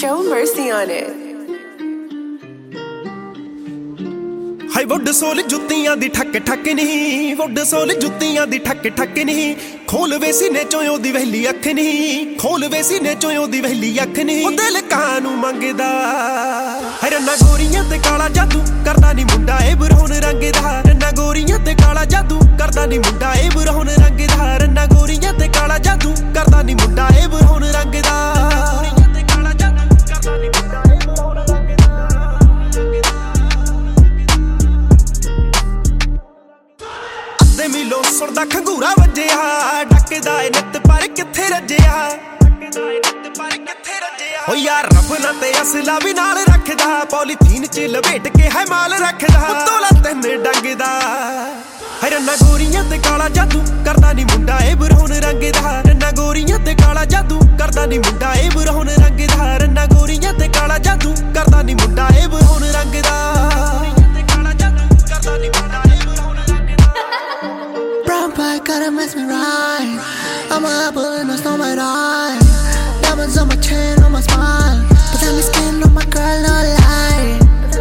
Show mercy on it. High wood sole ਜੁੱਤੀਆਂ ਦੀ ਠੱਕ ਠੱਕ ਨਹੀਂ, ਵੁੱਡ ਸੋਲ ਜੁੱਤੀਆਂ ਦੀ ਠੱਕ ਠੱਕ ਨਹੀਂ। ਖੋਲ ਵੇ ਸੀਨੇ ਚੋਂ ਉਹਦੀ ਵਹਿਲੀ ਅੱਖ ਨਹੀਂ, ਖੋਲ ਵੇ ਸੀਨੇ ਚੋਂ ਉਹਦੀ ਵਹਿਲੀ ਅੱਖ ਨਹੀਂ। ਉਹ ਦਿਲ ਕਾਨੂੰ ਮੰਗਦਾ ਹੈ ਰੰਨਾ ਗੋਰੀਆਂ ਤੇ ਕਾਲਾ ਜਾਦੂ ਕਰਦਾ ਨੀ ਮੁੰਡਾ ਇਹ ਬਰਹੁਣ ਰੰਗ ਦਾ। ਰੰਨਾ ਗੋਰੀਆਂ ਤੇ ਕਾਲਾ ਜਾਦੂ ਕਰਦਾ ਨੀ ਮੁੰਡਾ ਇਹ ਬਰਹੁਣ ਰੰਗ ਦਾ। ਰੰਨਾ ਗੋਰੀਆਂ ਤੇ ਕਾਲਾ ਜਾਦੂ ਕਰਦਾ ਨੀ ਮੁੰਡਾ ਇਹ ਬਰਹੁਣ ਰੰਗ ਦਾ। ਮਿਲੋ ਸੁਣਦਾ ਖੰਗੂਰਾ ਵੱਜਿਆ, ਡੱਕਦਾ ਏ ਨਿੱਤ ਪਰ ਕਿੱਥੇ ਰੱਜਿਆ। ਹੋ ਯਾਰ ਰੱਬ ਨਾ ਤੇ ਅਸਲਾ ਵੀ ਨਾਲ ਰੱਖਦਾ, ਪੋਲੀਥੀਨ ਚ ਲਪੇਟ ਕੇ ਹੈ ਮਾਲ ਰੱਖਦਾ। ਤੋਲਾ ਤਿੰਨ ਡੰਗਦਾ ਹੈ ਰੰਨਾ ਗੋਰੀਆਂ ਤੇ ਕਾਲਾ ਜਾਦੂ ਕਰਦਾ ਨੀ ਮੁੰਡਾ ਇਹ ਬਰਹੁਣ ਰੰਗ ਦਾ। ਰੰਨਾ ਗੋਰੀਆਂ ਤੇ ਕਾਲਾ ਜਾਦੂ ਕਰਦਾ ਨੀ ਮੁੰਡਾ ਇਹ ਬਰਹੁਣ ਰੰਗ ਦਾ। ਰੰਨਾ ਗੋਰੀਆਂ ਤੇ ਕਾਲਾ ਜਾਦੂ ਕਰਦਾ ਨੀ ਮੁੰਡਾ ਇਹ ਬਰਹੁਣ ਰੰਗ ਦਾ। Boy, gotta mess me right. I'm a apple and I stole my eye. Diamonds on my chin, on my spine. But tell me skin on my girl, no lie.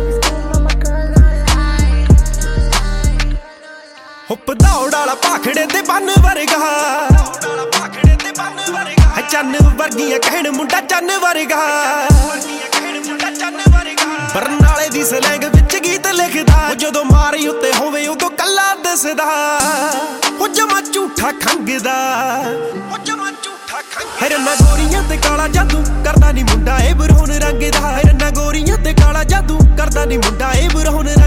ਹੁੱਪ ਦੌੜ ਵਾਲਾ ਭਾਖੜੇ ਤੇ ਬੰਨ ਵਰਗਾ, ਚੰਨ ਵਰਗੀਆਂ ਕਹਿਣ ਮੁੰਡਾ ਚੰਨ ਵਰਗਾ। ਬਰਨਾਲੇ ਦੀ ਸਲੈਂਗ ਵਿੱਚ ਗੀਤ ਲਿਖਦਾ, ਜਦੋਂ ਮਾਰੀ ਉੱਤੇ ਹੋਵੇ ਉਦੋਂ ਕੱਲਾ ਦਿਸਦਾ। ਉਹ ਜਮਾ ਝੂਠਾ ਖੰਗਦਾ, ਉਹ ਜਮਾ ਝੂਠਾ ਖੰਗਦਾ। ਰੰਨਾ ਗੋਰੀਆਂ ਤੇ ਕਾਲਾ ਜਾਦੂ ਕਰਦਾ ਨੀ ਮੁੰਡਾ ਇਹ ਬਰਹੁਣ ਰੰਗ ਦਾ। ਰੰਨਾ ਗੋਰੀਆਂ ਤੇ ਕਾਲਾ ਜਾਦੂ ਕਰਦਾ ਨੀ ਮੁੰਡਾ ਇਹ ਬਰਹੁਣ